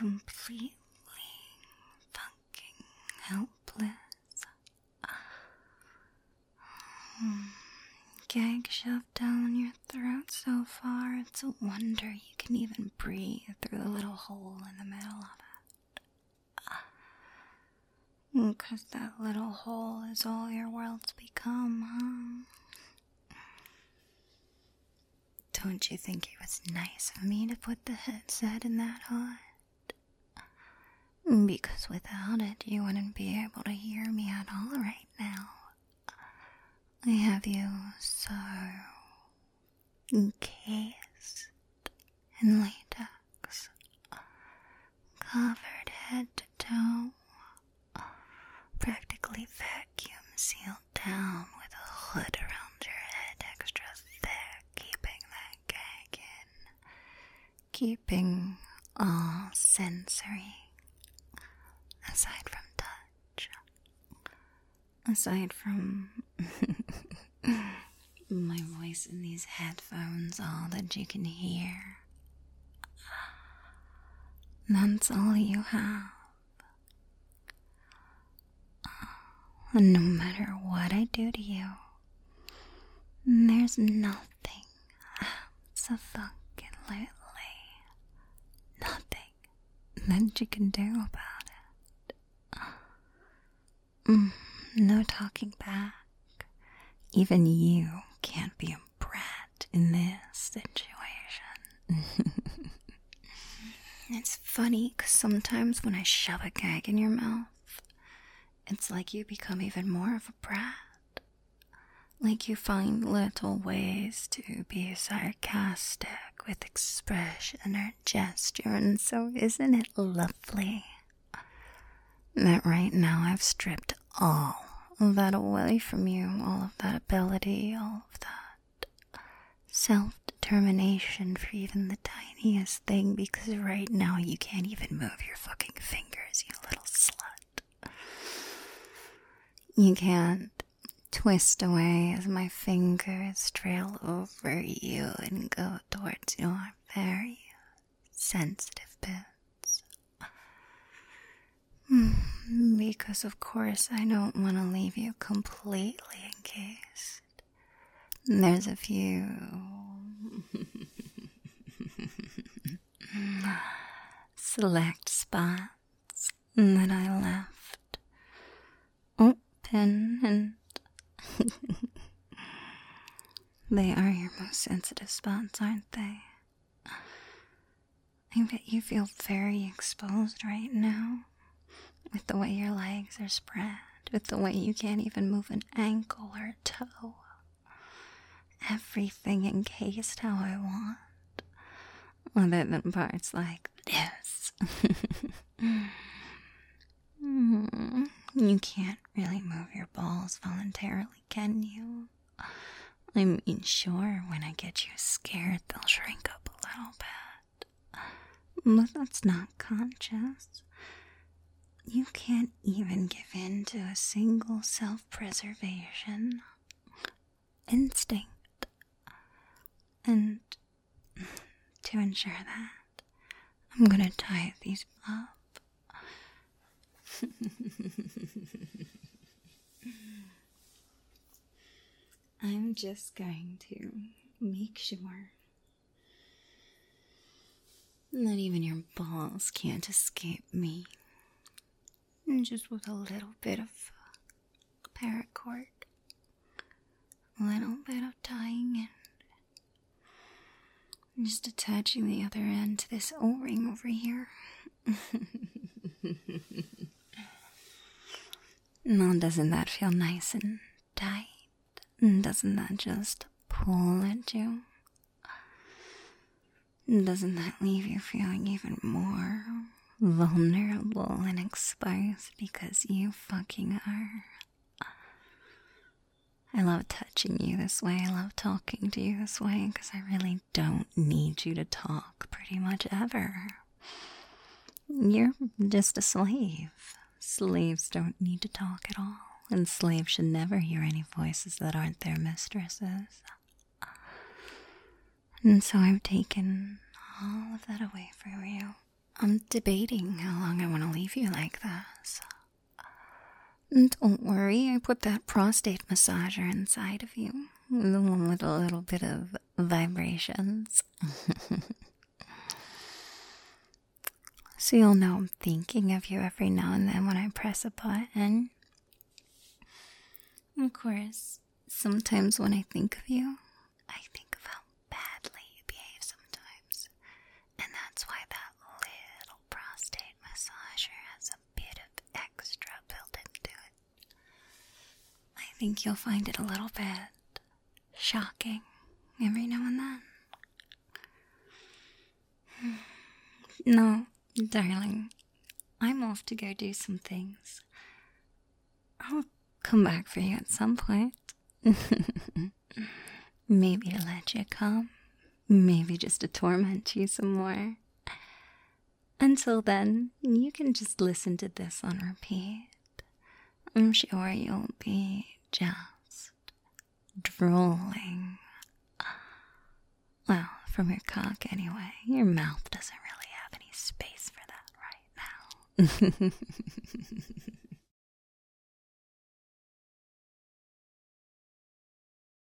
completely fucking helpless. Gag shoved down your throat so far, it's a wonder you can even breathe through the little hole in the middle of it. 'Cause that little hole is all your world's become, huh? Don't you think it was nice of me to put the headset in that hood? Because without it, you wouldn't be able to hear me at all right now. I have you so encased in latex, covered head to toe, practically vacuum sealed down with a hood around your head extra thick, keeping that gag in, keeping all sensory, aside from touch, aside from my voice in these headphones, all that you can hear. That's all you have. And no matter what I do to you, there's nothing, absolutely nothing that you can do about it. No talking back. Even you can't be a brat in this situation. It's funny, 'cause sometimes when I shove a gag in your mouth, it's like you become even more of a brat. Like you find little ways to be sarcastic with expression or gesture, and so isn't it lovely that right now I've stripped all of that away from you, all of that ability, all of that self-determination for even the tiniest thing, because right now you can't even move your fucking fingers, you little slut. You can't twist away as my fingers trail over you and go towards your very sensitive bits. Because of course I don't want to leave you completely encased. There's a few select spots that I left open, and they are your most sensitive spots, aren't they? I bet you feel very exposed right now, with the way your legs are spread, with the way you can't even move an ankle or a toe. Everything encased how I want, other than parts like this. You can't really move your balls voluntarily, can you? I mean, sure, when I get you scared, they'll shrink up a little bit. But that's not conscious. You can't even give in to a single self-preservation instinct. And to ensure that, I'm gonna tie these up. I'm just going to make sure that even your balls can't escape me. Just with a little bit of paracord, a little bit of tying, and just attaching the other end to this O-ring over here. Now, doesn't that feel nice and tight? Doesn't that just pull at you? Doesn't that leave you feeling even more vulnerable and exposed because you fucking are? I love touching you this way. I love talking to you this way because I really don't need you to talk pretty much ever. You're just a slave. Slaves don't need to talk at all, and slaves should never hear any voices that aren't their mistresses. And so I've taken all of that away from you. I'm debating how long I want to leave you like this. Don't worry, I put that prostate massager inside of you. The one with a little bit of vibrations. So you'll know I'm thinking of you every now and then when I press a button. Of course, sometimes when I think of you, I think of how badly you behave sometimes. And that's why that little prostate massager has a bit of extra built into it. I think you'll find it a little bit shocking every now and then. No, darling, I'm off to go do some things. I'll come back for you at some point. Maybe to let you come, maybe just to torment you some more. Until then, you can just listen to this on repeat. I'm sure you'll be just drooling. Well, from your cock anyway. Your mouth doesn't really have any space for that right now.